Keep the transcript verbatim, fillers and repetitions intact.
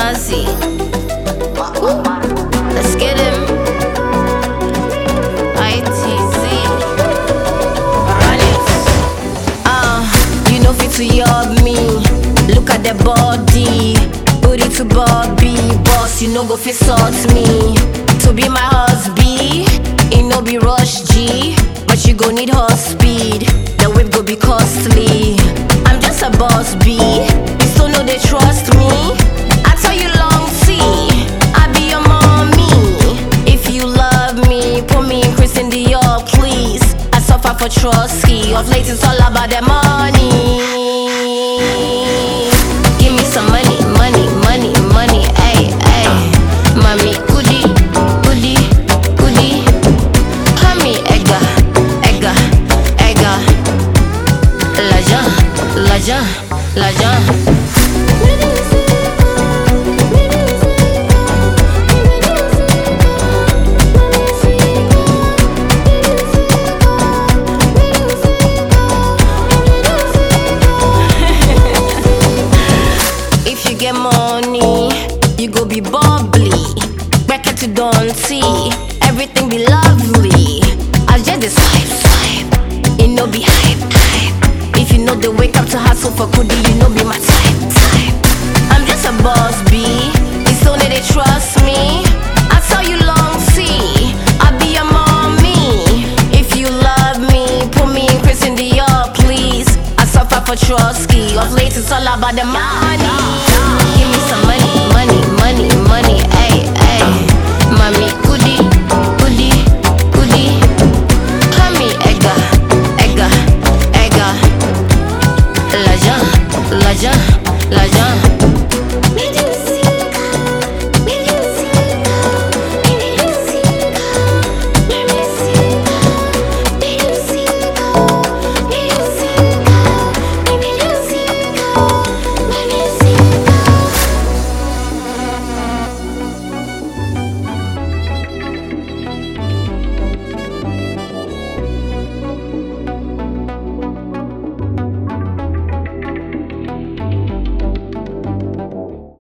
Mozzie. Let's get him. I T Z. Run it. Uh, you know fit to yob me. Look at the body. Booty to Bobby. Boss, you know go fit sort me. To be my husband, it no be rush G. But you go need horse speed. The whip go be costly. I'm just a boss B. You still know they trust me. I tell you long T, I be your mommy. If you love me, put me in Christian Dior, please. I suffer for trusty. Of late it's all about the money. Give me some money, money, money, money. Ay, ay, mommy, goody, goody, goody. Honey, egga, egga, egga. L'argent, l'argent, l'argent. If you get money, you go be bubbly. Back it to don't see, everything be lovely. I just the swipe, swipe. It no be hype, hype. If you know the wake up to hustle for goodie, you know be my type, type. I'm just a boss B. It's only they trust me. I tell you long T, I be your mommy. If you love me, put me in Christian Dior, please. I suffer for trusty. Of late it's all about the money.